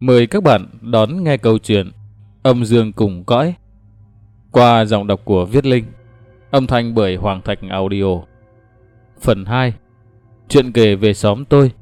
Mời các bạn đón nghe câu chuyện Âm Dương Cùng Cõi qua giọng đọc của Viết Linh, âm thanh bởi Hoàng Thạch Audio. Phần 2. Chuyện kể về xóm tôi.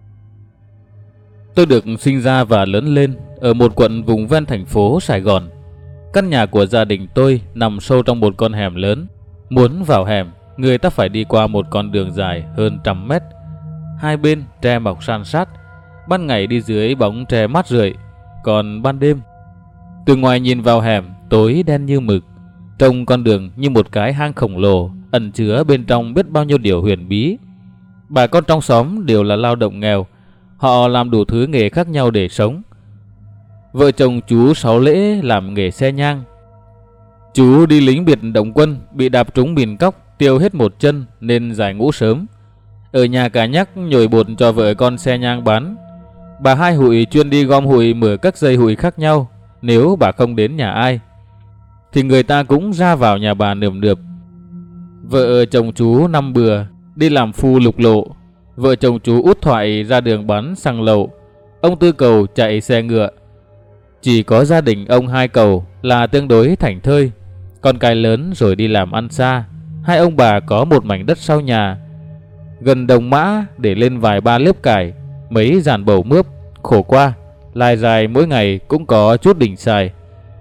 Tôi được sinh ra và lớn lên ở một quận vùng ven thành phố Sài Gòn. Căn nhà của gia đình tôi nằm sâu trong một con hẻm lớn. Muốn vào hẻm, người ta phải đi qua một con đường dài hơn 100 mét. Hai bên tre mọc san sát. Ban ngày đi dưới bóng tre mát rượi, còn ban đêm từ ngoài nhìn vào hẻm tối đen như mực. Trông con đường như một cái hang khổng lồ, ẩn chứa bên trong biết bao nhiêu điều huyền bí. Bà con trong xóm đều là lao động nghèo, họ làm đủ thứ nghề khác nhau để sống. Vợ chồng chú Sáu Lễ làm nghề xe nhang. Chú đi lính biệt động quân, bị đạp trúng mìn cóc, tiêu hết một chân nên giải ngũ sớm. Ở nhà cả nhắc nhồi bột cho vợ con xe nhang bán. Bà Hai hụi chuyên đi gom hụi mở các dây hụi khác nhau. Nếu bà không đến nhà ai thì người ta cũng ra vào nhà bà nườm nượp. Vợ chồng chú năm bừa đi làm phu lục lộ. Vợ chồng chú Út Thoại ra đường bán xăng lậu. Ông Tư Cầu chạy xe ngựa. Chỉ có gia đình ông Hai Cầu là tương đối thảnh thơi. Con cái lớn rồi đi làm ăn xa. Hai ông bà có một mảnh đất sau nhà gần đồng mã để lên vài ba lớp cải, mấy dàn bầu mướp. Khổ qua, lai dài mỗi ngày cũng có chút đỉnh xài.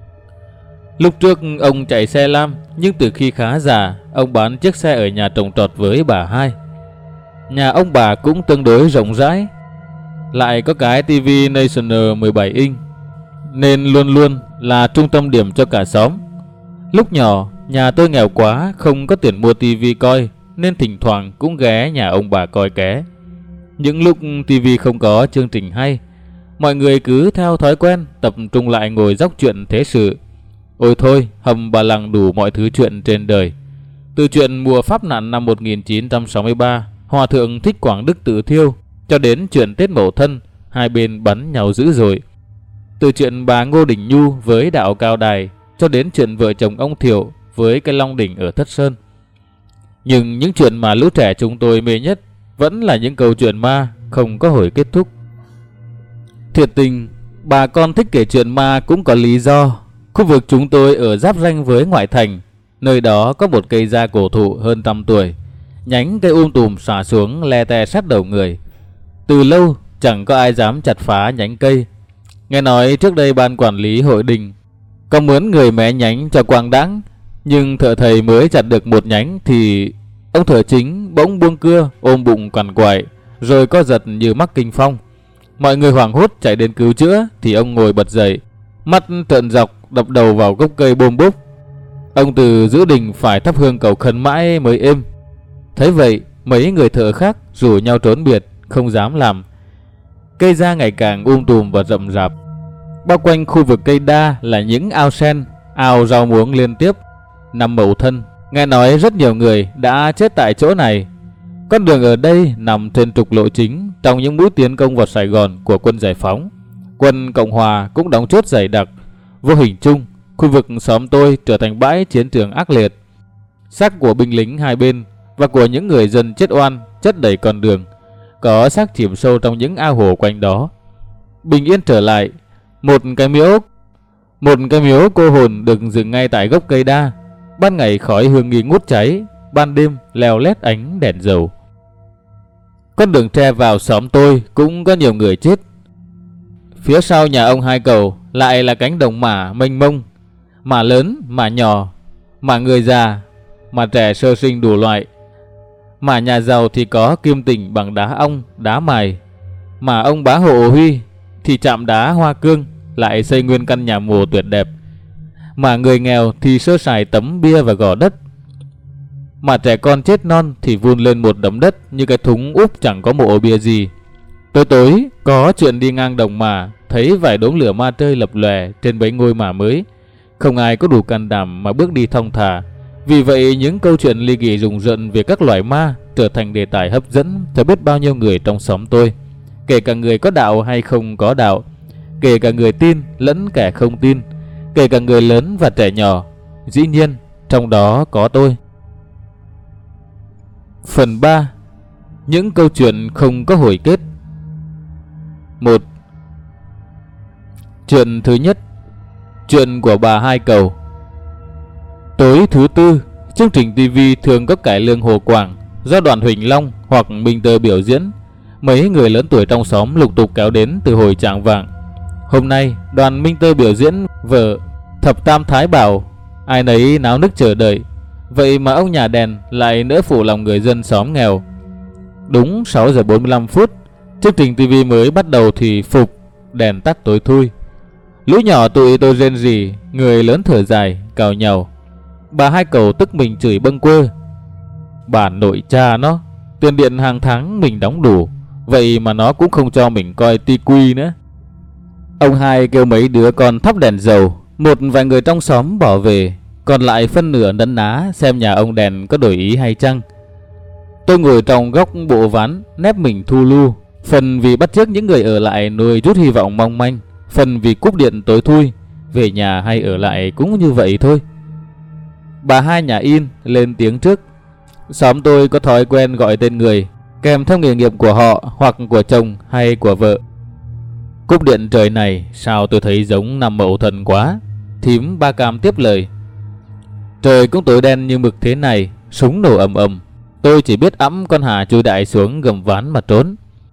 Lúc trước ông chạy xe lam, nhưng từ khi khá già, ông bán chiếc xe ở nhà trồng trọt với bà Hai. Nhà ông bà cũng tương đối rộng rãi, lại có cái tivi National 17 inch, nên luôn luôn là trung tâm điểm cho cả xóm. Lúc nhỏ, nhà tôi nghèo quá, không có tiền mua tivi coi, nên thỉnh thoảng cũng ghé nhà ông bà coi ké. Những lúc tivi không có chương trình hay, mọi người cứ theo thói quen tập trung lại ngồi dóc chuyện thế sự. Ôi thôi, hầm bà lằng đủ mọi thứ chuyện trên đời. Từ chuyện mùa Pháp nạn năm 1963, Hòa thượng Thích Quảng Đức tự thiêu, cho đến chuyện Tết Mậu Thân, hai bên bắn nhau dữ dội. Từ chuyện bà Ngô Đình Nhu với đạo Cao Đài, cho đến chuyện vợ chồng ông Thiệu với cái Long Đỉnh ở Thất Sơn. Nhưng những chuyện mà lũ trẻ chúng tôi mê nhất vẫn là những câu chuyện ma không có hồi kết thúc. Thiệt tình, bà con thích kể chuyện ma cũng có lý do. Khu vực chúng tôi ở giáp ranh với ngoại thành. Nơi đó có một cây gia cổ thụ hơn 100 tuổi. Nhánh cây tùm xả xuống le te sát đầu người. Từ lâu chẳng có ai dám chặt phá nhánh cây. Nghe nói trước đây ban quản lý hội đình có mướn người mé nhánh cho quang đãng, nhưng thợ thầy mới chặt được một nhánh thì ông thợ chính bỗng buông cưa, ôm bụng quằn quại, rồi co giật như mắc kinh phong. Mọi người hoảng hốt chạy đến cứu chữa thì ông ngồi bật dậy, mắt trợn dọc, đập đầu vào gốc cây bôm bốp. Ông Từ giữ đình phải thắp hương cầu khấn mãi mới êm. Thấy vậy, mấy người thợ khác rủ nhau trốn biệt, không dám làm. Cây gia ngày càng tùm và rậm rạp. Bao quanh khu vực cây đa là những ao sen, ao rau muống liên tiếp. Năm Mậu Thân, nghe nói rất nhiều người đã chết tại chỗ này. Con đường ở đây nằm trên trục lộ chính trong những mũi tiến công vào Sài Gòn của quân Giải phóng. Quân Cộng Hòa cũng đóng chốt dày đặc. Vô hình chung, khu vực xóm tôi trở thành bãi chiến trường ác liệt. Xác của binh lính hai bên và của những người dân chết oan chất đầy con đường. Có xác chìm sâu trong những ao hồ quanh đó. Bình yên trở lại, một cái miếu cô hồn được dựng ngay tại gốc cây đa. Ban ngày khói hương nghi ngút cháy, ban đêm leo lét ánh đèn dầu. Con đường tre vào xóm tôi cũng có nhiều người chết. Phía sau nhà ông Hai Cầu lại là cánh đồng mả mênh mông, mả lớn, mả nhỏ, mả người già, mả trẻ sơ sinh đủ loại. Mả nhà giàu thì có kim tỉnh bằng đá ong, đá mài. Mả ông bá Hộ Huy thì chạm đá hoa cương, lại xây nguyên căn nhà mồ tuyệt đẹp. Mà người nghèo thì sơ sài tấm bia và gò đất. Mà trẻ con chết non thì vun lên một đống đất như cái thúng úp chẳng có mộ bia gì. Tối có chuyện đi ngang đồng mả, thấy vài đốm lửa ma trơi lập lòe trên bấy ngôi mả mới. Không ai có đủ can đảm mà bước đi thong thả. Vì vậy những câu chuyện ly kỳ rùng rợn về các loài ma trở thành đề tài hấp dẫn cho biết bao nhiêu người trong xóm tôi. Kể cả người có đạo hay không có đạo, kể cả người tin lẫn kẻ không tin, kể cả người lớn và trẻ nhỏ. Dĩ nhiên trong đó có tôi. Phần 3. Những câu chuyện không có hồi kết. 1. Chuyện thứ nhất, chuyện của bà Hai Cầu. Tối thứ tư, chương trình TV thường có cải lương Hồ Quảng do đoàn Huỳnh Long hoặc Minh Tơ biểu diễn. Mấy người lớn tuổi trong xóm lục tục kéo đến từ hồi chạng vạng. Hôm nay, đoàn Minh Tơ biểu diễn vở Thập Tam Thái Bảo, ai nấy náo nức chờ đợi. Vậy mà ông nhà đèn lại nỡ phụ lòng người dân xóm nghèo. Đúng 6 giờ 45 phút, chương trình TV mới bắt đầu thì phục, đèn tắt tối thui. Lũ nhỏ tụi tôi rên rỉ, người lớn thở dài, cào nhàu. Bà Hai Cầu tức mình chửi bâng quơ. Bà nội cha nó, tiền điện hàng tháng mình đóng đủ, vậy mà nó cũng không cho mình coi tivi nữa. Ông Hai kêu mấy đứa con thắp đèn dầu. Một vài người trong xóm bỏ về, còn lại phân nửa nấn ná xem nhà ông đèn có đổi ý hay chăng. Tôi ngồi trong góc bộ ván, nép mình thu lu, phần vì bắt chước những người ở lại nuôi chút hy vọng mong manh, phần vì cúp điện tối thui, về nhà hay ở lại cũng như vậy thôi. Bà Hai nhà in lên tiếng trước. Xóm tôi có thói quen gọi tên người kèm theo nghề nghiệp của họ hoặc của chồng hay của vợ. Cúp điện trời này sao tôi thấy giống năm Mậu Thân quá. Thím Ba Cam tiếp lời. Trời cũng tối đen như mực thế này, súng nổ ầm ầm, tôi chỉ biết ẵm con Hà chui đại xuống gầm ván mà trốn.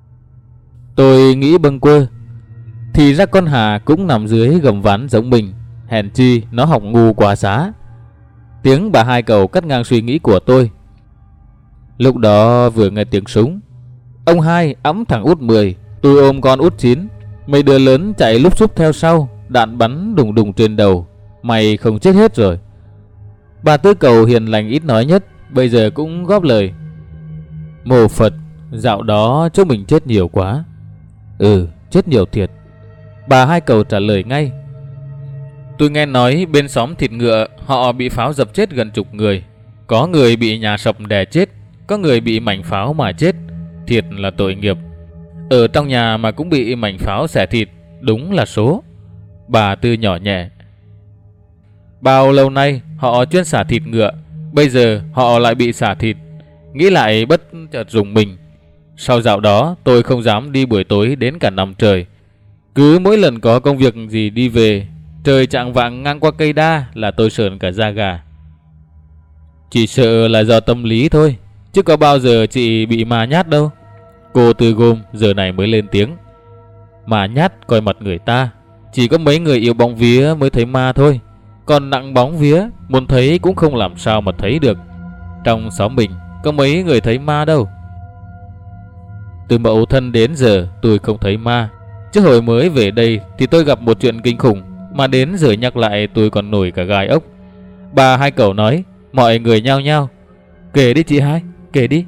Tôi nghĩ bâng quơ, thì ra con Hà cũng nằm dưới gầm ván giống mình, hèn chi nó học ngu quá xá. Tiếng bà Hai Cầu cắt ngang suy nghĩ của tôi. Lúc đó vừa nghe tiếng súng, ông Hai ẵm thằng út 10, tôi ôm con út 9. Mấy đứa lớn chạy lúp xúp theo sau, đạn bắn đùng đùng trên đầu. Mày không chết hết rồi. Bà Tư Cầu hiền lành ít nói nhất, bây giờ cũng góp lời. Mô Phật, dạo đó chúng mình chết nhiều quá. Ừ, chết nhiều thiệt. Bà Hai Cầu trả lời ngay. Tôi nghe nói bên xóm Thịt Ngựa họ bị pháo dập chết gần chục người. Có người bị nhà sập đè chết, có người bị mảnh pháo mà chết. Thiệt là tội nghiệp. Ở trong nhà mà cũng bị mảnh pháo xẻ thịt, đúng là số. Bà Tư nhỏ nhẹ. Bao lâu nay họ chuyên xả thịt ngựa, bây giờ họ lại bị xả thịt. Nghĩ lại bất chợt rùng mình. Sau dạo đó tôi không dám đi buổi tối đến cả năm trời. Cứ mỗi lần có công việc gì đi về, trời chạng vạng ngang qua cây đa là tôi sởn cả da gà. Chỉ sợ là do tâm lý thôi, chứ có bao giờ chị bị ma nhát đâu. Cô Tư Gôm giờ này mới lên tiếng. Ma nhát coi mặt người ta, chỉ có mấy người yêu bóng vía mới thấy ma thôi. Còn nặng bóng vía, muốn thấy cũng không làm sao mà thấy được. Trong xóm mình có mấy người thấy ma đâu. Từ Mậu Thân đến giờ tôi không thấy ma. Chứ hồi mới về đây thì tôi gặp một chuyện kinh khủng, mà đến giờ nhắc lại tôi còn nổi cả gai ốc. Bà Hai Cầu nói. Mọi người nhao nhao. Kể đi chị Hai, kể đi.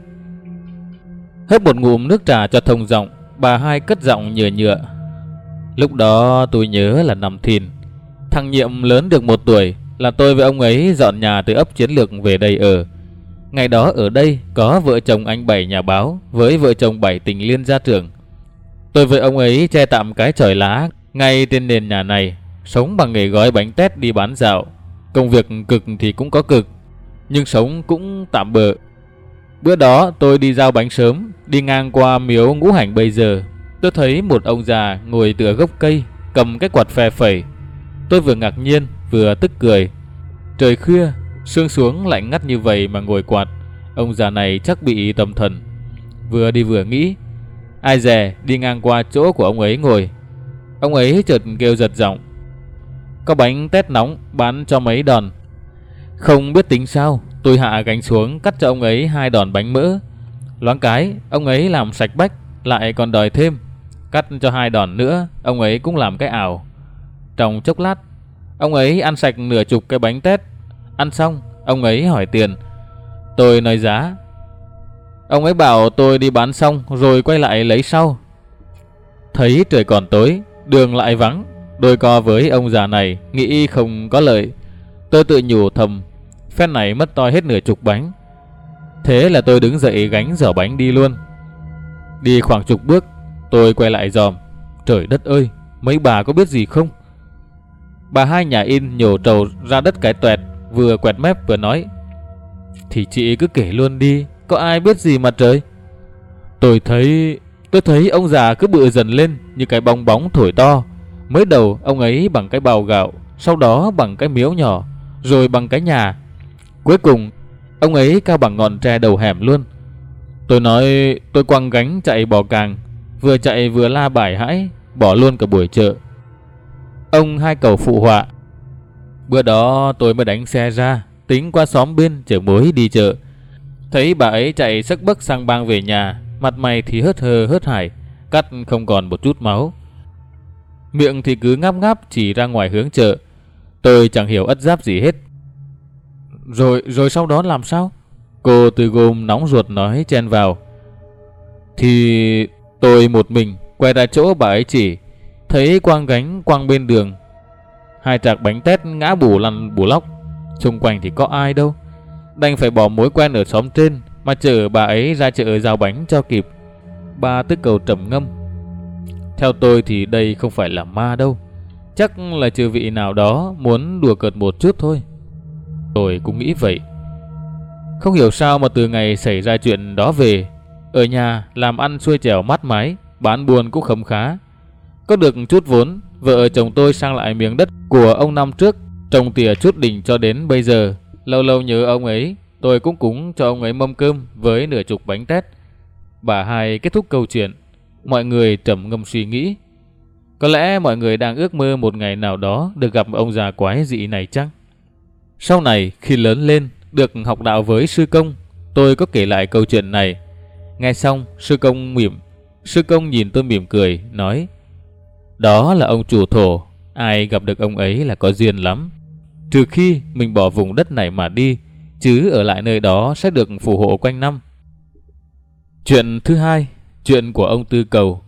Hớp một ngụm nước trà cho thông giọng, bà Hai cất giọng nhựa nhựa. Lúc đó tôi nhớ là năm Thìn. Thằng Nhiệm lớn được 1 tuổi là tôi với ông ấy dọn nhà từ ấp Chiến Lược về đây ở. Ngày đó ở đây có vợ chồng anh Bảy nhà báo với vợ chồng Bảy tình liên gia trưởng. Tôi với ông ấy che tạm cái chòi lá ngay trên nền nhà này, sống bằng nghề gói bánh tét đi bán dạo. Công việc cực thì cũng có cực, nhưng sống cũng tạm bợ. Bữa đó tôi đi giao bánh sớm, đi ngang qua miếu Ngũ Hành bây giờ. Tôi thấy một ông già ngồi tựa gốc cây, cầm cái quạt phe phẩy. Tôi vừa ngạc nhiên vừa tức cười. Trời khuya, sương xuống lạnh ngắt như vậy mà ngồi quạt, ông già này chắc bị tâm thần. Vừa đi vừa nghĩ, ai dè đi ngang qua chỗ của ông ấy ngồi. Ông ấy chợt kêu giật giọng. Có bánh tét nóng bán cho mấy đòn. Không biết tính sao, tôi hạ gánh xuống cắt cho ông ấy 2 đòn bánh mỡ. Loáng cái, ông ấy làm sạch bách, lại còn đòi thêm. Cắt cho 2 đòn nữa, ông ấy cũng làm cái ảo. Trong chốc lát, ông ấy ăn sạch nửa chục cái bánh tét. Ăn xong, ông ấy hỏi tiền. Tôi nói giá. Ông ấy bảo tôi đi bán xong rồi quay lại lấy sau. Thấy trời còn tối, đường lại vắng, đôi co với ông già này nghĩ không có lợi. Tôi tự nhủ thầm, phen này mất toi hết nửa chục bánh. Thế là tôi đứng dậy gánh giỏ bánh đi luôn. Đi khoảng chục bước, tôi quay lại dòm. Trời đất ơi, mấy bà có biết gì không? Bà Hai nhà in nhổ trầu ra đất cái toẹt, vừa quẹt mép vừa nói. Thì chị cứ kể luôn đi, có ai biết gì mà trời. Tôi thấy ông già cứ bự dần lên như cái bong bóng thổi to. Mới đầu ông ấy bằng cái bào gạo, sau đó bằng cái miếu nhỏ, rồi bằng cái nhà. Cuối cùng ông ấy cao bằng ngọn tre đầu hẻm luôn. Tôi nói tôi quăng gánh chạy bò càng, vừa chạy vừa la bài hãi, bỏ luôn cả buổi chợ. Ông hai cầu phụ họa. Bữa đó tôi mới đánh xe ra, tính qua xóm bên chở muối đi chợ. Thấy bà ấy chạy xấc bấc sang bang về nhà, mặt mày thì hớt hơ hớt hải, cắt không còn một chút máu. Miệng thì cứ ngáp ngáp chỉ ra ngoài hướng chợ. Tôi chẳng hiểu ất giáp gì hết. Rồi sau đó làm sao? Cô Tư Gôm nóng ruột nói chen vào. Thì tôi một mình quay ra chỗ bà ấy chỉ, thấy quang gánh quăng bên đường, 2 trạc bánh tét ngã bù lăn bù lóc, xung quanh thì có ai đâu. Đành phải bỏ mối quen ở xóm trên mà chở bà ấy ra chợ giao bánh cho kịp. Bà Tư Cầu trầm ngâm. Theo tôi thì đây không phải là ma đâu, chắc là chư vị nào đó muốn đùa cợt một chút thôi. Tôi cũng nghĩ vậy. Không hiểu sao mà từ ngày xảy ra chuyện đó về, ở nhà làm ăn xuôi chèo mát mái, bán buôn cũng khấm khá. Có được chút vốn, vợ chồng tôi sang lại miếng đất của ông năm trước, trồng tỉa chút đỉnh cho đến bây giờ. Lâu lâu nhớ ông ấy, tôi cũng cúng cho ông ấy mâm cơm với nửa chục bánh tét. Bà hai kết thúc câu chuyện. Mọi người trầm ngâm suy nghĩ. Có lẽ mọi người đang ước mơ một ngày nào đó được gặp ông già quái dị này chăng? Sau này khi lớn lên, được học đạo với sư công, tôi có kể lại câu chuyện này. Nghe xong, sư công nhìn tôi mỉm cười, nói: đó là ông chủ thổ, ai gặp được ông ấy là có duyên lắm. Trừ khi mình bỏ vùng đất này mà đi, chứ ở lại nơi đó sẽ được phù hộ quanh năm. Chuyện thứ hai, chuyện của ông Tư Cầu.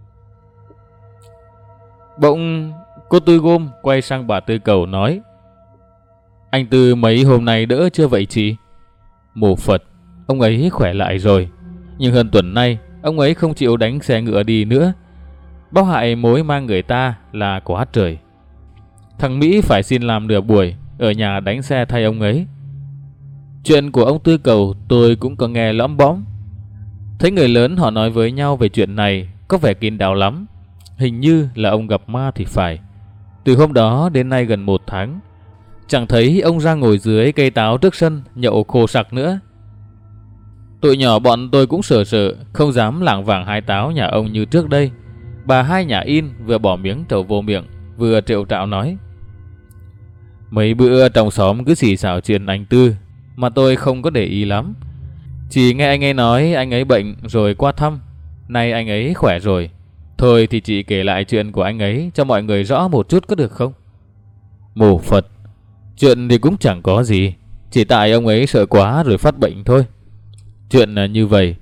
Bỗng cô Tư Gôm quay sang bà Tư Cầu nói: anh Tư mấy hôm nay đỡ chưa vậy chị? Mô Phật, ông ấy khỏe lại rồi, nhưng hơn tuần nay ông ấy không chịu đánh xe ngựa đi nữa. Báo hại mối mang người ta là quá trời. Thằng Mỹ phải xin làm nửa buổi ở nhà đánh xe thay ông ấy. Chuyện của ông Tư Cầu tôi cũng có nghe lõm bõm. Thấy người lớn họ nói với nhau về chuyện này có vẻ kín đáo lắm. Hình như là ông gặp ma thì phải. Từ hôm đó đến nay gần 1 tháng, chẳng thấy ông ra ngồi dưới cây táo trước sân nhậu khô sặc nữa. Tụi nhỏ bọn tôi cũng sợ, không dám lảng vảng hái táo nhà ông như trước đây. Bà hai nhà in vừa bỏ miếng trầu vô miệng, vừa trệu trạo nói: mấy bữa trong xóm cứ xì xào chuyện anh Tư mà tôi không có để ý lắm. Chỉ nghe anh ấy nói anh ấy bệnh rồi qua thăm. Nay anh ấy khỏe rồi. Thôi thì chị kể lại chuyện của anh ấy cho mọi người rõ một chút có được không? Mô Phật, chuyện thì cũng chẳng có gì, chỉ tại ông ấy sợ quá rồi phát bệnh thôi. Chuyện là như vậy.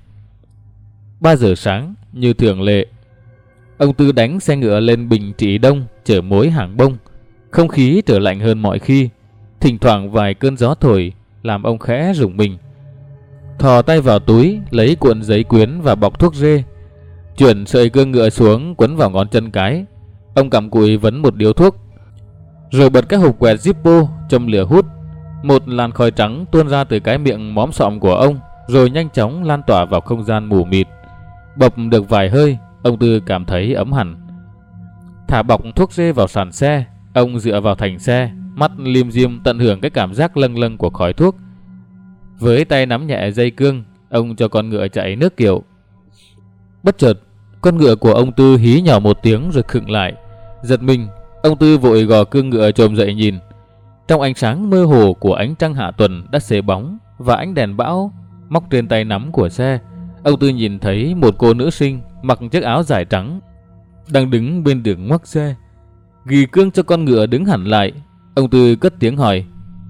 3 giờ sáng như thường lệ, ông Tư đánh xe ngựa lên Bình Trị Đông chở muối hàng bông. Không khí trở lạnh hơn mọi khi, thỉnh thoảng vài cơn gió thổi làm ông khẽ rùng mình. Thò tay vào túi lấy cuộn giấy quyến và bọc thuốc rê, chuyển sợi cương ngựa xuống quấn vào ngón chân cái. Ông cặm cụi vấn một điếu thuốc, rồi bật cái hộp quẹt Zippo châm lửa hút. Một làn khói trắng tuôn ra từ cái miệng móm sọm của ông, rồi nhanh chóng lan tỏa vào không gian mù mịt. Bập được vài hơi, ông Tư cảm thấy ấm hẳn. Thả bọc thuốc rê vào sàn xe, ông dựa vào thành xe, mắt lim dim tận hưởng cái cảm giác lâng lâng của khói thuốc. Với tay nắm nhẹ dây cương, ông cho con ngựa chạy nước kiệu. Bất chợt, con ngựa của ông Tư hí nhỏ một tiếng rồi khựng lại. Giật mình, ông Tư vội gò cương ngựa chồm dậy nhìn. Trong ánh sáng mơ hồ của ánh trăng hạ tuần đã xế bóng và ánh đèn bão móc trên tay nắm của xe, ông Tư nhìn thấy một cô nữ sinh mặc chiếc áo dài trắng đang đứng bên đường ngoắc xe. Ghi cương cho con ngựa đứng hẳn lại, ông Tư cất tiếng hỏi: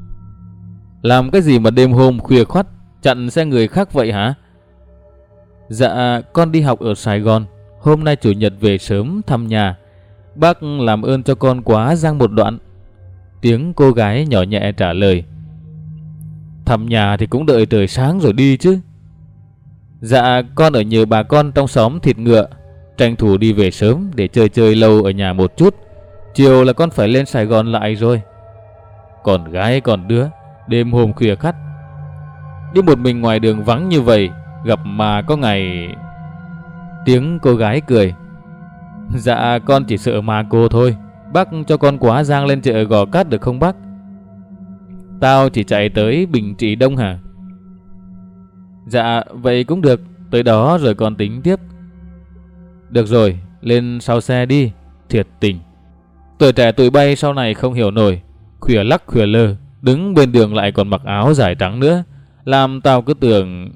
làm cái gì mà đêm hôm khuya khoắt chặn xe người khác vậy hả? Dạ, con đi học ở Sài Gòn, hôm nay chủ nhật về sớm thăm nhà. Bác làm ơn cho con quá giang một đoạn. Tiếng cô gái nhỏ nhẹ trả lời. Thăm nhà thì cũng đợi trời sáng rồi đi chứ. Dạ, con ở nhờ bà con trong xóm thịt ngựa, tranh thủ đi về sớm để chơi lâu ở nhà một chút. Chiều là con phải lên Sài Gòn lại rồi. Còn gái còn đứa, đêm hôm khuya khắt đi một mình ngoài đường vắng như vậy, gặp mà có ngày... Tiếng cô gái cười. Dạ, con chỉ sợ ma cô thôi, Bác cho con quá giang lên chợ Gò Cát được không bác? Tao chỉ chạy tới Bình Trị Đông hả? Dạ vậy cũng được, tới đó rồi con tính tiếp. Được rồi, lên sau xe đi. Thiệt tình, tuổi trẻ tụi bay sau này không hiểu nổi. Khuya lắc khuya lơ, đứng bên đường lại còn mặc áo dài trắng nữa, làm tao cứ tưởng...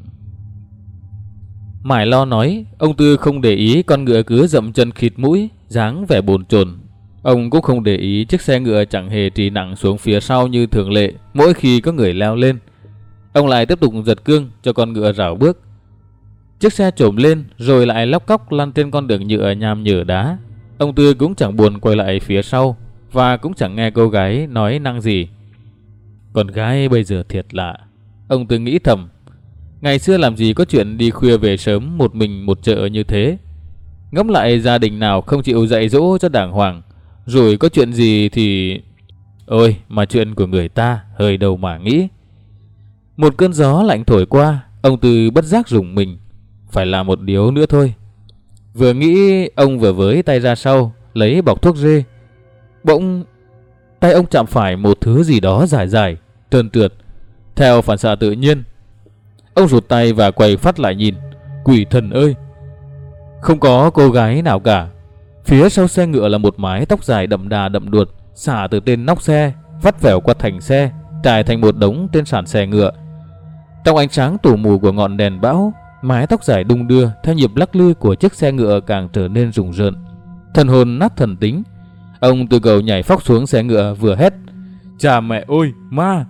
Mải lo nói, ông Tư không để ý con ngựa cứ dậm chân khịt mũi, dáng vẻ bồn chồn. Ông cũng không để ý chiếc xe ngựa chẳng hề trì nặng xuống phía sau như thường lệ mỗi khi có người leo lên. Ông lại tiếp tục giật cương cho con ngựa rảo bước. Chiếc xe trồm lên rồi lại lóc cóc lăn trên con đường nhựa nham nhở đá. Ông Tư cũng chẳng buồn quay lại phía sau và cũng chẳng nghe cô gái nói năng gì. Con gái bây giờ thiệt lạ, ông Tư nghĩ thầm. Ngày xưa làm gì có chuyện đi khuya về sớm một mình một chợ như thế. Ngẫm lại gia đình nào không chịu dạy dỗ cho đàng hoàng, rồi có chuyện gì thì... Ôi mà chuyện của người ta hơi đâu mà nghĩ. Một cơn gió lạnh thổi qua, ông Tư bất giác rùng mình. Phải làm một điếu nữa thôi. Vừa nghĩ ông vừa với tay ra sau lấy bọc thuốc rê. Bỗng tay ông chạm phải một thứ gì đó dài dài, trơn trượt. Theo phản xạ tự nhiên, ông rụt tay và quay phát lại nhìn. Quỷ thần ơi, không có cô gái nào cả. Phía sau xe ngựa là một mái tóc dài đậm đà đậm đuột xả từ trên nóc xe, vắt vẻo qua thành xe, trải thành một đống trên sàn xe ngựa. Trong ánh sáng tù mù của ngọn đèn bão, mái tóc dài đung đưa theo nhịp lắc lư của chiếc xe ngựa càng trở nên rùng rợn. Thần hồn nát thần tính, ông từ cầu nhảy phóc xuống xe ngựa vừa hét: Chà mẹ ôi, ma!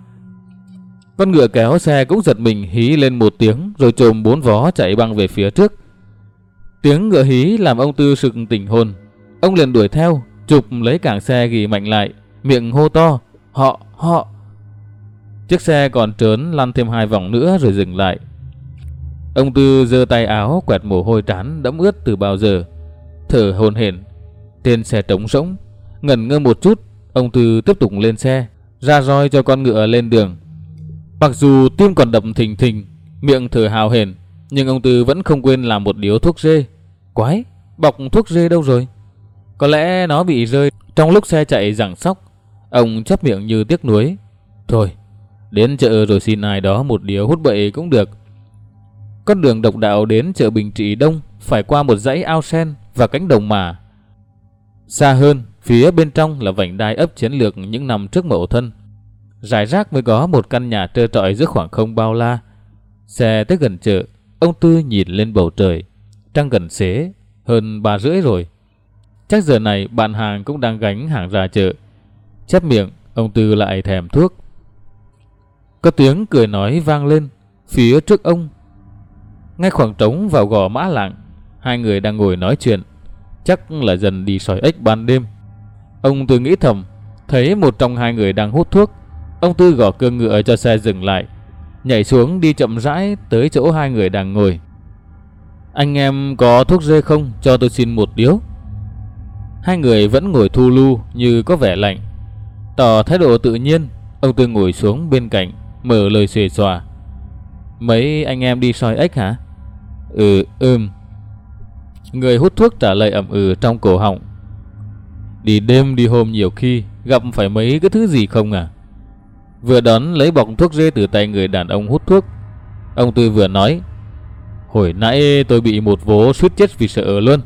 Con ngựa kéo xe cũng giật mình hí lên một tiếng rồi chồm 4 vó chạy băng về phía trước. Tiếng ngựa hí làm ông Tư sực tỉnh hồn. Ông liền đuổi theo, chụp lấy cảng xe ghì mạnh lại, miệng hô to: Họ! Chiếc xe còn trớn lăn thêm 2 vòng nữa rồi dừng lại. Ông Tư giơ tay áo quẹt mồ hôi trán đẫm ướt từ bao giờ, thở hổn hển. Trên xe trống rỗng, ngẩn ngơ một chút, ông Tư tiếp tục lên xe, ra roi cho con ngựa lên đường. Mặc dù tim còn đập thình thình, miệng thở hào hển, nhưng ông Tư vẫn không quên làm một điếu thuốc rê. Quái, bọc thuốc rê đâu rồi? Có lẽ nó bị rơi trong lúc xe chạy giằng xóc. Ông chép miệng như tiếc nuối. Thôi, đến chợ rồi xin ai đó một điếu hút bậy cũng được. Con đường độc đạo đến chợ Bình Trị Đông phải qua một dãy ao sen và cánh đồng mà. Xa hơn, phía bên trong là vành đai ấp chiến lược những năm trước Mậu Thân. Rải rác mới có một căn nhà trơ trọi giữa khoảng không bao la. Xe tới gần chợ, ông Tư nhìn lên bầu trời. Trăng gần xế, hơn 3:30 rồi. Chắc giờ này bạn hàng cũng đang gánh hàng ra chợ. Chép miệng, ông Tư lại thèm thuốc. Có tiếng cười nói vang lên phía trước ông. Ngay khoảng trống vào gò Mã Lạng, 2 người đang ngồi nói chuyện. Chắc là dần đi soi ếch ban đêm. Ông Tư nghĩ thầm. Thấy một trong 2 người đang hút thuốc, ông Tư gõ cương ngựa cho xe dừng lại, nhảy xuống đi chậm rãi tới chỗ 2 người đang ngồi. Anh em có thuốc rê không? Cho tôi xin một điếu. 2 người vẫn ngồi thu lu như có vẻ lạnh. Tỏ thái độ tự nhiên, ông Tư ngồi xuống bên cạnh, mở lời xuề xòa. Mấy anh em đi soi ếch hả? Người hút thuốc trả lời ậm ừ trong cổ họng. Đi đêm đi hôm nhiều khi gặp phải mấy cái thứ gì không à? Vừa đón lấy bọc thuốc rê từ tay người đàn ông hút thuốc, ông Tư vừa nói. Hồi nãy tôi bị một vố suýt chết vì sợ luôn.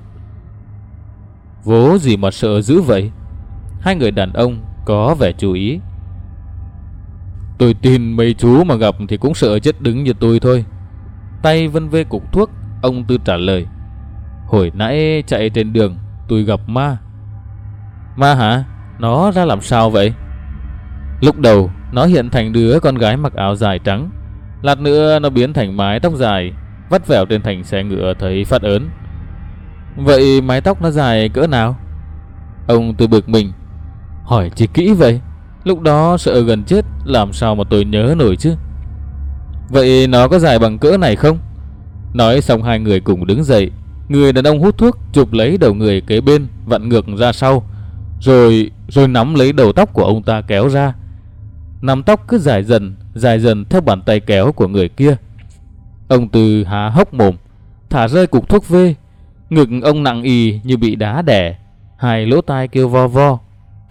Vố gì mà sợ dữ vậy? 2 người đàn ông có vẻ chú ý. Tôi tin mấy chú mà gặp thì cũng sợ chết đứng như tôi thôi. Tay vân vê cục thuốc, ông Tư trả lời. Hồi nãy chạy trên đường tôi gặp ma. Ma hả? Nó ra làm sao vậy? Lúc đầu nó hiện thành đứa con gái mặc áo dài trắng. Lát nữa nó biến thành mái tóc dài, vắt vẻo trên thành xe ngựa thấy phát ớn. Vậy mái tóc nó dài cỡ nào? Ông Tư bực mình. Hỏi chi kỹ vậy? Lúc đó sợ gần chết, làm sao mà tôi nhớ nổi chứ. Vậy nó có dài bằng cỡ này không? Nói xong 2 người cùng đứng dậy. Người đàn ông hút thuốc chụp lấy đầu người kế bên, vặn ngược ra sau, Rồi nắm lấy đầu tóc của ông ta kéo ra. Nắm tóc cứ dài dần theo bàn tay kéo của người kia. Ông Tư há hốc mồm, thả rơi cục thuốc vê. Ngực ông nặng ì như bị đá đè, 2 lỗ tai kêu vo vo.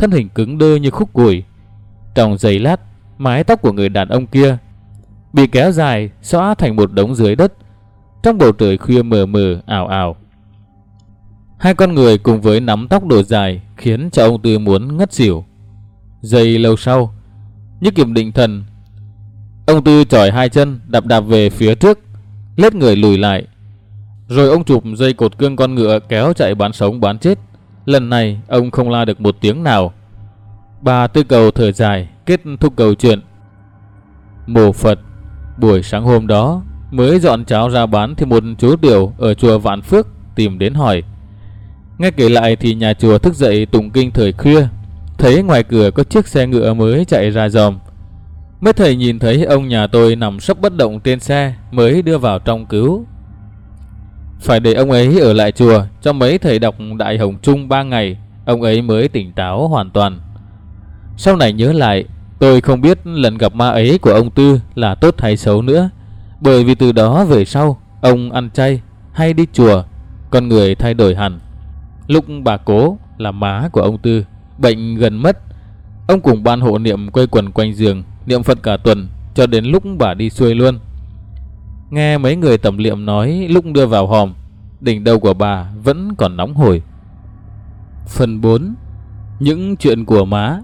thân hình cứng đơ như khúc củi. Trong giây lát, mái tóc của người đàn ông kia bị kéo dài xõa thành một đống dưới đất. Trong bầu trời khuya mờ mờ ảo ảo, hai con người cùng với nắm tóc đổ dài khiến cho ông Tư muốn ngất xỉu. Giây lâu sau, như kịp định thần, ông Tư chỏi hai chân đạp đạp về phía trước, lết người lùi lại. Rồi ông chụp dây cột cương con ngựa kéo chạy bán sống bán chết. Lần này ông không la được một tiếng nào. Bà Tư Cầu thở dài kết thúc câu chuyện. Mộ Phật buổi sáng hôm đó mới dọn cháo ra bán thì một chú tiểu ở chùa Vạn Phước tìm đến hỏi. Nghe kể lại thì nhà chùa thức dậy tụng kinh thời khuya, thấy ngoài cửa có chiếc xe ngựa mới chạy ra dòm. Mấy thầy nhìn thấy ông nhà tôi nằm sấp bất động trên xe mới đưa vào trong cứu. Phải để ông ấy ở lại chùa cho mấy thầy đọc Đại Hồng Chung 3 ngày, ông ấy mới tỉnh táo hoàn toàn. Sau này nhớ lại, tôi không biết lần gặp ma ấy của ông Tư là tốt hay xấu nữa, bởi vì từ đó về sau ông ăn chay hay đi chùa, con người thay đổi hẳn. Lúc bà Cố là má của ông Tư bệnh gần mất, ông cùng ban hộ niệm quây quần quanh giường niệm Phật cả tuần cho đến lúc bà đi xuôi luôn. Nghe mấy người tầm liệm nói lúc đưa vào hòm, đỉnh đầu của bà vẫn còn nóng hổi. Phần 4. Những chuyện của má.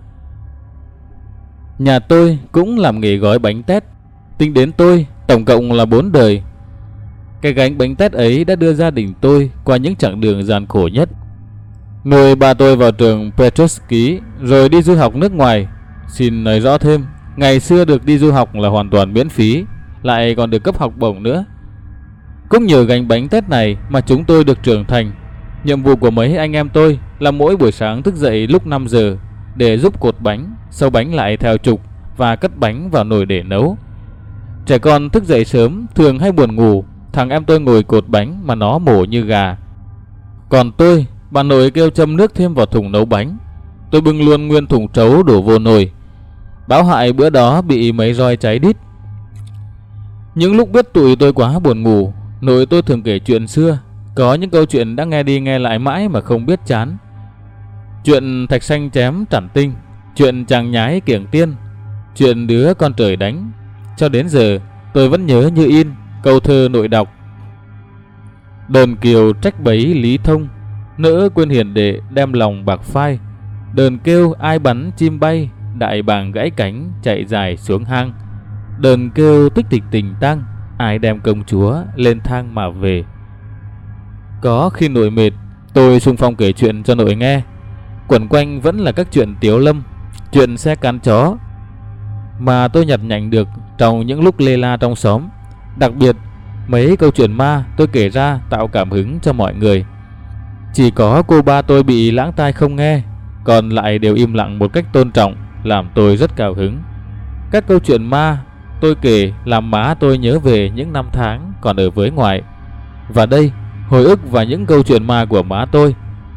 Nhà tôi cũng làm nghề gói bánh tét. Tính đến tôi tổng cộng là 4 đời. Cái gánh bánh tét ấy đã đưa gia đình tôi qua những chặng đường gian khổ nhất. Nuôi ba tôi vào trường Petrosky rồi đi du học nước ngoài. Xin nói rõ thêm, ngày xưa được đi du học là hoàn toàn miễn phí, lại còn được cấp học bổng nữa. Cũng nhờ gánh bánh tét này mà chúng tôi được trưởng thành. Nhiệm vụ của mấy anh em tôi là mỗi buổi sáng thức dậy lúc 5 giờ để giúp cột bánh, sâu bánh lại theo trục và cất bánh vào nồi để nấu. Trẻ con thức dậy sớm thường hay buồn ngủ, thằng em tôi ngồi cột bánh mà nó mổ như gà. Còn tôi, bà nội kêu châm nước thêm vào thùng nấu bánh. Tôi bưng luôn nguyên thùng trấu đổ vô nồi. Báo hại bữa đó bị mấy roi cháy đít. Những lúc biết tụi tôi quá buồn ngủ, nội tôi thường kể chuyện xưa. Có những câu chuyện đã nghe đi nghe lại mãi mà không biết chán. Chuyện thạch xanh chém trản tinh, chuyện chàng nhái kiểng tiên, chuyện đứa con trời đánh. Cho đến giờ tôi vẫn nhớ như in câu thơ nội đọc: Đờn kiều trách bấy lý thông, nỡ quên hiền đệ đem lòng bạc phai. Đờn kêu ai bắn chim bay, đại bàng gãy cánh chạy dài xuống hang. Đờn kêu tích tịch tình tang, ai đem công chúa lên thang mà về. Có khi nội mệt, tôi xung phong kể chuyện cho nội nghe. Quẩn quanh vẫn là các chuyện tiếu lâm, chuyện xe cán chó mà tôi nhặt nhạnh được trong những lúc lê la trong xóm. Đặc biệt, mấy câu chuyện ma tôi kể ra tạo cảm hứng cho mọi người. Chỉ có cô ba tôi bị lãng tai không nghe, còn lại đều im lặng một cách tôn trọng, làm tôi rất cao hứng. Các câu chuyện ma tôi kể làm má tôi nhớ về những năm tháng còn ở với ngoại. Và đây, hồi ức và những câu chuyện ma của má tôi.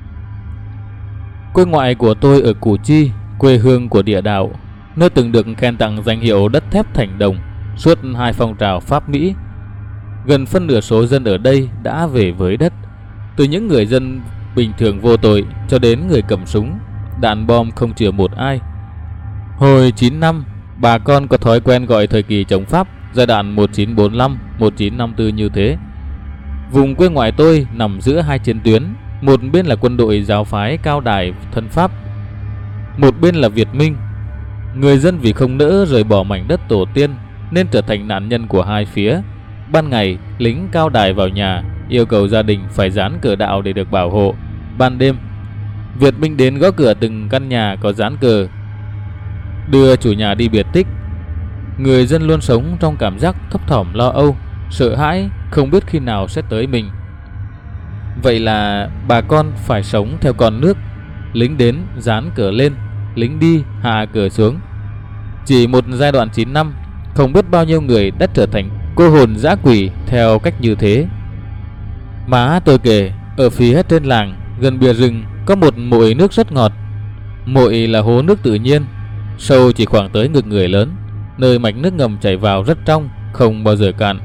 Quê ngoại của tôi ở Củ Chi, quê hương của địa đạo, nơi từng được khen tặng danh hiệu đất thép Thành Đồng suốt 2 phong trào Pháp Mỹ. Gần phân nửa số dân ở đây đã về với đất, từ những người dân bình thường vô tội cho đến người cầm súng, đạn bom không chừa một ai. Hồi 9 năm, bà con có thói quen gọi thời kỳ chống Pháp giai đoạn 1945-1954 như thế. Vùng quê ngoại tôi nằm giữa hai chiến tuyến, một bên là quân đội giáo phái Cao Đài thân Pháp, một bên là Việt Minh. Người dân vì không nỡ rời bỏ mảnh đất tổ tiên nên trở thành nạn nhân của hai phía. Ban ngày, lính Cao Đài vào nhà yêu cầu gia đình phải dán cờ đạo để được bảo hộ. Ban đêm, Việt Minh đến gõ cửa từng căn nhà có dán cờ, đưa chủ nhà đi biệt tích. Người dân luôn sống trong cảm giác thấp thỏm lo âu, sợ hãi không biết khi nào sẽ tới mình. Vậy là bà con phải sống theo con nước. Lính đến dán cờ lên, lính đi hạ cờ xuống. Chỉ một giai đoạn 9 năm, không biết bao nhiêu người đã trở thành cô hồn dã quỷ theo cách như thế. Má tôi kể, ở phía trên làng gần bìa rừng có một mội nước rất ngọt. Mội là hố nước tự nhiên, sâu chỉ khoảng tới ngực người lớn, nơi mạch nước ngầm chảy vào rất trong, không bao giờ cạn.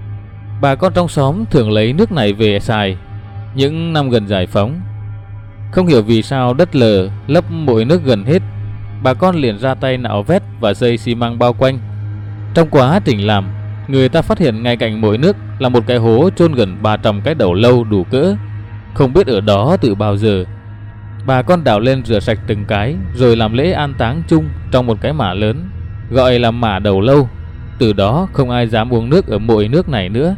Bà con trong xóm thường lấy nước này về xài. Những năm gần giải phóng, Không hiểu vì sao đất lở lấp mội nước gần hết, bà con liền ra tay nạo vét và xây xi măng bao quanh. Trong quá trình làm, người ta phát hiện ngay cạnh mội nước là một cái hố chôn gần 300 cái đầu lâu đủ cỡ, không biết ở đó từ bao giờ. Bà con đào lên rửa sạch từng cái, rồi làm lễ an táng chung trong một cái mả lớn, gọi là mả đầu lâu. Từ đó không ai dám uống nước ở mội nước này nữa.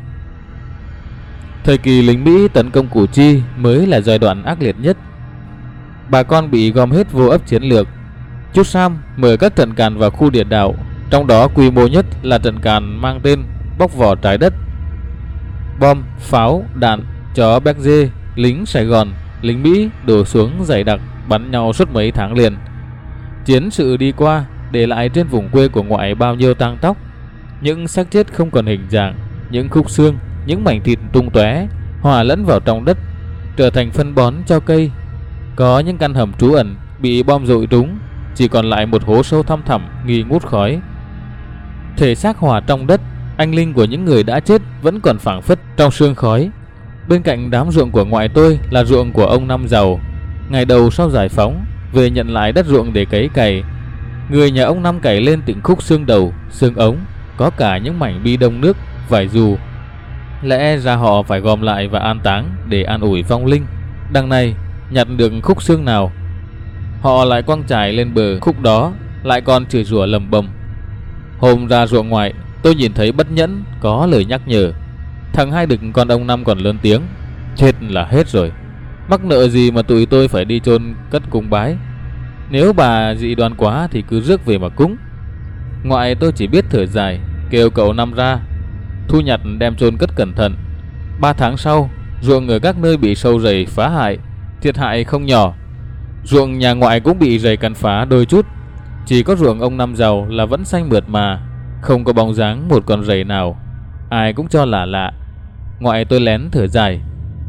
Thời kỳ lính Mỹ tấn công Củ Chi mới là giai đoạn ác liệt nhất. Bà con bị gom hết vô ấp chiến lược. Chú Sam mở các trận càn vào khu địa đạo, trong đó quy mô nhất là trận càn mang tên bóc vỏ trái đất. Bom, pháo, đạn, chó béc dê, lính Sài Gòn, lính Mỹ đổ xuống dày đặc, bắn nhau suốt mấy tháng liền. Chiến sự đi qua, để lại trên vùng quê của ngoại bao nhiêu tang tóc, những xác chết không còn hình dạng, những khúc xương, những mảnh thịt tung tóe hòa lẫn vào trong đất, trở thành phân bón cho cây. Có những căn hầm trú ẩn bị bom dội trúng, chỉ còn lại một hố sâu thăm thẳm nghi ngút khói. Thể xác hòa trong đất, anh linh của những người đã chết vẫn còn phảng phất trong sương khói. Bên cạnh đám ruộng của ngoại tôi là ruộng của ông Năm giàu. Ngày đầu sau giải phóng, về nhận lại đất ruộng để cấy cày. Người nhà ông Năm cày lên từng khúc xương đầu, xương ống, có cả những mảnh bi đông nước, vải dù. Lẽ ra họ phải gom lại và an táng để an ủi vong linh. Đằng này nhặt được khúc xương nào, họ lại quăng chài lên bờ khúc đó, lại còn chửi rủa lầm bầm. Hôm ra ruộng ngoại, tôi nhìn thấy bất nhẫn có lời nhắc nhở. Thằng Hai Đực con ông Năm còn lớn tiếng: chết là hết rồi, mắc nợ gì mà tụi tôi phải đi chôn cất cúng bái. Nếu bà dị đoan quá thì cứ rước về mà cúng. Ngoại tôi chỉ biết thở dài, kêu cậu Năm ra thu nhặt đem chôn cất cẩn thận. 3 tháng sau, ruộng ở các nơi bị sâu rầy phá hại, thiệt hại không nhỏ. Ruộng nhà ngoại cũng bị rầy cắn phá đôi chút, chỉ có ruộng ông Năm giàu là vẫn xanh mượt mà, không có bóng dáng một con rầy nào. Ai cũng cho là lạ. Ngoại tôi lén thở dài: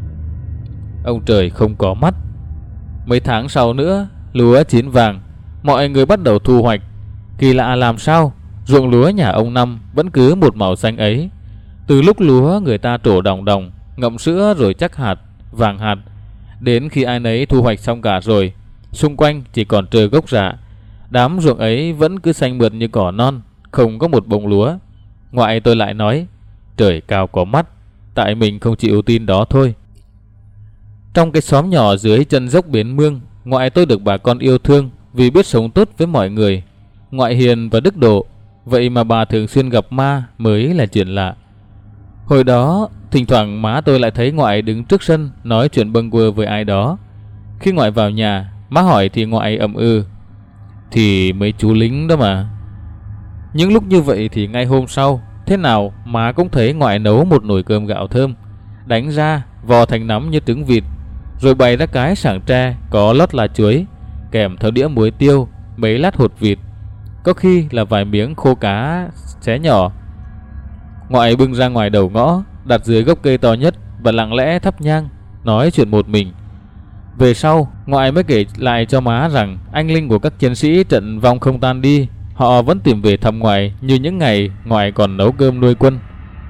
ông trời không có mắt. Mấy tháng sau nữa, lúa chín vàng, mọi người bắt đầu thu hoạch. Kỳ lạ làm sao, ruộng lúa nhà ông Năm vẫn cứ một màu xanh ấy. Từ lúc lúa người ta trổ đồng đồng, ngậm sữa rồi chắc hạt, vàng hạt, đến khi ai nấy thu hoạch xong cả rồi, xung quanh chỉ còn trơ gốc rạ. Đám ruộng ấy vẫn cứ xanh mượt như cỏ non, không có một bông lúa. Ngoại tôi lại nói: trời cao có mắt, tại mình không chịu tin đó thôi. Trong cái xóm nhỏ dưới chân dốc Bến Mương, ngoại tôi được bà con yêu thương vì biết sống tốt với mọi người. Ngoại hiền và đức độ, vậy mà bà thường xuyên gặp ma mới là chuyện lạ. Hồi đó, thỉnh thoảng má tôi lại thấy ngoại đứng trước sân nói chuyện bâng quơ với ai đó. Khi ngoại vào nhà, má hỏi thì ngoại ậm ừ: thì mấy chú lính đó mà. Những lúc như vậy thì ngay hôm sau, thế nào má cũng thấy ngoại nấu một nồi cơm gạo thơm, đánh ra vò thành nắm như trứng vịt, rồi bày ra cái sảng tre có lót lá chuối, kèm theo đĩa muối tiêu, mấy lát hột vịt, có khi là vài miếng khô cá xé nhỏ. Ngoại bưng ra ngoài đầu ngõ, đặt dưới gốc cây to nhất và lặng lẽ thắp nhang, nói chuyện một mình. Về sau, ngoại mới kể lại cho má rằng anh linh của các chiến sĩ trận vong không tan đi, họ vẫn tìm về thăm ngoại như những ngày ngoại còn nấu cơm nuôi quân.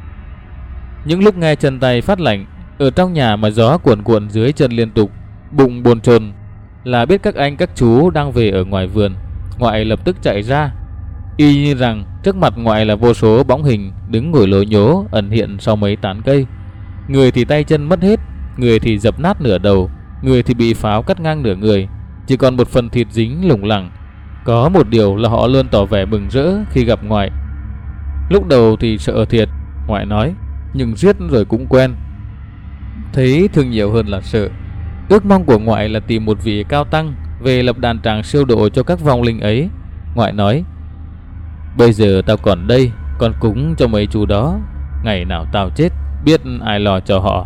Những lúc nghe chân tay phát lạnh, ở trong nhà mà gió cuồn cuộn dưới chân liên tục, bụng bồn chồn, là biết các anh các chú đang về ở ngoài vườn. Ngoại lập tức chạy ra, y như rằng trước mặt ngoại là vô số bóng hình đứng ngồi lố nhố ẩn hiện sau mấy tán cây. Người thì tay chân mất hết, người thì dập nát nửa đầu, người thì bị pháo cắt ngang nửa người, chỉ còn một phần thịt dính lủng lẳng. Có một điều là họ luôn tỏ vẻ mừng rỡ khi gặp ngoại. Lúc đầu thì sợ thiệt, ngoại nói, nhưng giết rồi cũng quen. Thấy thương nhiều hơn là sợ. Ước mong của ngoại là tìm một vị cao tăng về lập đàn tràng siêu độ cho các vong linh ấy. Ngoại nói: bây giờ tao còn đây, còn cúng cho mấy chú đó, ngày nào tao chết biết ai lo cho họ.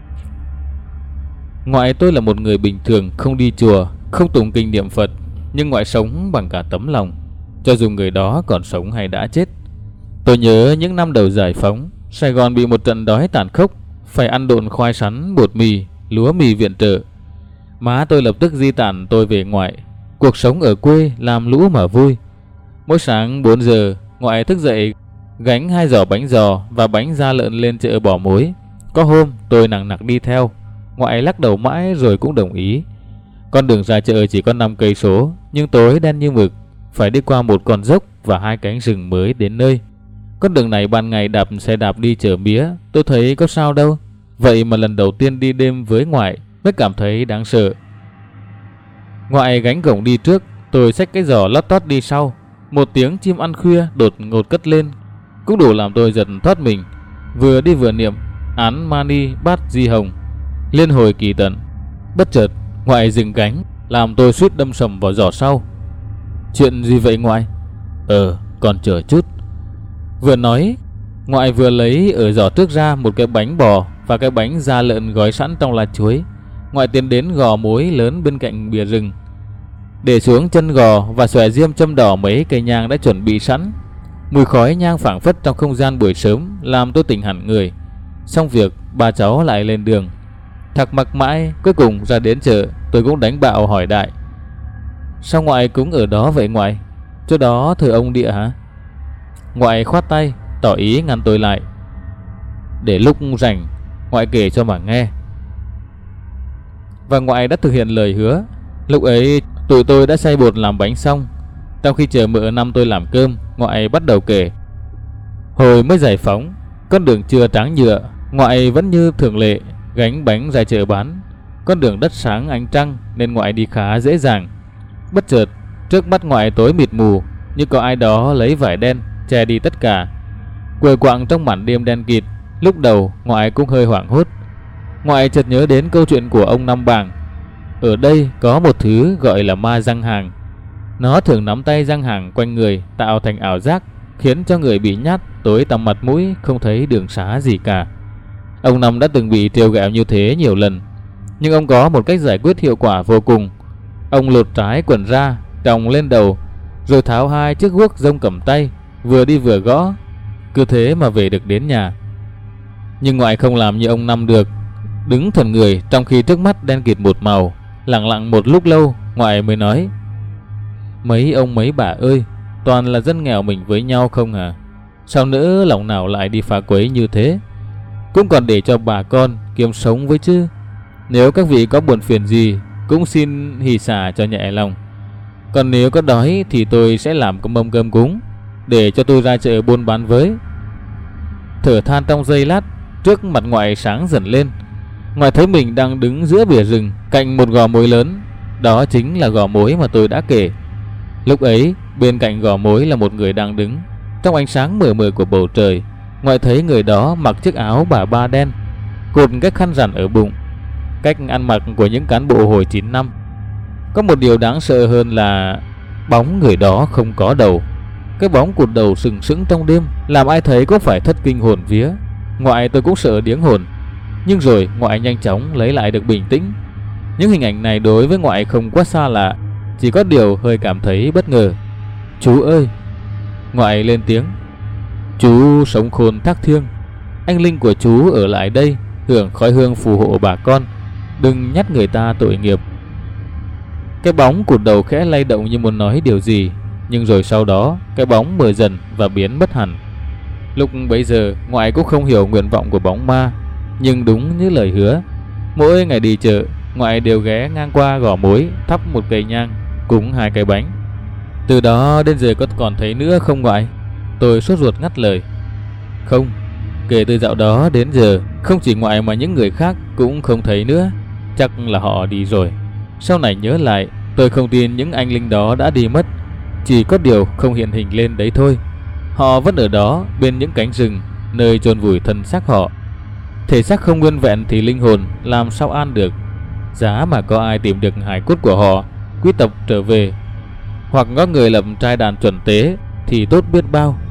Ngoại tôi là một người bình thường, không đi chùa, không tụng kinh niệm Phật, nhưng ngoại sống bằng cả tấm lòng, cho dù người đó còn sống hay đã chết. Tôi nhớ những năm đầu giải phóng, Sài Gòn bị một trận đói tàn khốc, phải ăn độn khoai sắn, bột mì, lúa mì viện trợ. Má tôi lập tức di tản tôi về ngoại. Cuộc sống ở quê làm lũ mà vui. Mỗi sáng 4 giờ, ngoại thức dậy gánh 2 giỏ bánh giò và bánh da lợn lên chợ bỏ mối. Có hôm tôi nằng nặc đi theo, ngoại lắc đầu mãi rồi cũng đồng ý. Con đường ra chợ chỉ có 5 cây số, nhưng tối đen như mực, phải đi qua một con dốc và 2 cánh rừng mới đến nơi. Con đường này ban ngày đạp xe đạp đi chở mía, tôi thấy có sao đâu. Vậy mà lần đầu tiên đi đêm với ngoại mới cảm thấy đáng sợ. Ngoại gánh gổng đi trước, tôi xách cái giỏ lót tót đi sau. Một tiếng chim ăn khuya đột ngột cất lên, cũng đủ làm tôi giật thoát mình. Vừa đi vừa niệm án mani bát di hồng, liên hồi kỳ tận. Bất chợt ngoại dừng gánh, làm tôi suýt đâm sầm vào giỏ sau. Chuyện gì vậy ngoại? Còn chờ chút. Vừa nói, ngoại vừa lấy ở giỏ trước ra một cái bánh bò và cái bánh da lợn gói sẵn trong lá chuối. Ngoại tiến đến gò mối lớn bên cạnh bìa rừng, để xuống chân gò và xòe diêm châm đỏ mấy cây nhang đã chuẩn bị sẵn. Mùi khói nhang phảng phất trong không gian buổi sớm làm tôi tỉnh hẳn người. Xong việc, ba cháu lại lên đường. Thắc mắc mãi, cuối cùng ra đến chợ, tôi cũng đánh bạo hỏi đại: sao ngoại cũng ở đó vậy ngoại? Chỗ đó thờ ông địa hả? Ngoại khoát tay, tỏ ý ngăn tôi lại. Để lúc rảnh, ngoại kể cho mà nghe. Và ngoại đã thực hiện lời hứa. Lúc ấy, tụi tôi đã xay bột làm bánh xong. Trong khi chờ mợ năm tôi làm cơm, ngoại bắt đầu kể. Hồi mới giải phóng, con đường chưa tráng nhựa, ngoại vẫn như thường lệ gánh bánh ra chợ bán. Con đường đất sáng ánh trăng nên ngoại đi khá dễ dàng. Bất chợt, trước mắt ngoại tối mịt mù, như có ai đó lấy vải đen che đi tất cả. Quờ quạng trong màn đêm đen kịt, lúc đầu ngoại cũng hơi hoảng hốt. Ngoại chợt nhớ đến câu chuyện của ông Năm Bàng. Ở đây có một thứ gọi là ma răng hàng. Nó thường nắm tay răng hàng quanh người, tạo thành ảo giác, khiến cho người bị nhát tối tăm mặt mũi, không thấy đường xá gì cả. Ông Năm đã từng bị trêu ghẹo như thế nhiều lần, nhưng ông có một cách giải quyết hiệu quả vô cùng. Ông lột trái quần ra, tròng lên đầu, rồi tháo 2 chiếc guốc rông cầm tay, vừa đi vừa gõ. Cứ thế mà về được đến nhà. Nhưng ngoại không làm như ông Năm được. Đứng thần người trong khi trước mắt đen kịt một màu. Lặng lặng một lúc lâu, ngoại mới nói: mấy ông mấy bà ơi, toàn là dân nghèo mình với nhau không à? Sao nỡ lòng nào lại đi phá quấy như thế? Cũng còn để cho bà con kiếm sống với chứ. Nếu các vị có buồn phiền gì, cũng xin hỉ xả cho nhẹ lòng. Còn nếu có đói thì tôi sẽ làm cái mâm cơm cúng, để cho tôi ra chợ buôn bán với. Thở than trong giây lát, trước mặt ngoại sáng dần lên. Ngoại thấy mình đang đứng giữa bìa rừng, cạnh một gò mối lớn. Đó chính là gò mối mà tôi đã kể. Lúc ấy, bên cạnh gò mối là một người đang đứng. Trong ánh sáng mờ mờ của bầu trời, ngoại thấy người đó mặc chiếc áo bà ba đen, cột cái khăn rằn ở bụng, cách ăn mặc của những cán bộ hồi 9 năm. Có một điều đáng sợ hơn là bóng người đó không có đầu. Cái bóng cụt đầu sừng sững trong đêm, làm ai thấy cũng phải thất kinh hồn vía. Ngoại tôi cũng sợ điếng hồn. Nhưng rồi ngoại nhanh chóng lấy lại được bình tĩnh. Những hình ảnh này đối với ngoại không quá xa lạ, chỉ có điều hơi cảm thấy bất ngờ. Chú ơi! Ngoại lên tiếng. Chú sống khôn thác thiêng. Anh linh của chú ở lại đây, hưởng khói hương phù hộ bà con. Đừng nhắc người ta tội nghiệp. Cái bóng cụt đầu khẽ lay động như muốn nói điều gì, nhưng rồi sau đó cái bóng mờ dần và biến mất hẳn. Lúc bấy giờ ngoại cũng không hiểu nguyện vọng của bóng ma, nhưng đúng như lời hứa, mỗi ngày đi chợ, ngoại đều ghé ngang qua gò mối, thắp một cây nhang, cúng 2 cái bánh. Từ đó đến giờ có còn thấy nữa không ngoại? Tôi sốt ruột ngắt lời. Không, kể từ dạo đó đến giờ, không chỉ ngoại mà những người khác cũng không thấy nữa. Chắc là họ đi rồi. Sau này nhớ lại, tôi không tin những anh linh đó đã đi mất. Chỉ có điều không hiện hình lên đấy thôi. Họ vẫn ở đó bên những cánh rừng, nơi chôn vùi thân xác họ. Thể xác không nguyên vẹn thì linh hồn làm sao an được. Giá mà có ai tìm được hài cốt của họ, quy tập trở về, hoặc có người lập trai đàn chuẩn tế thì tốt biết bao.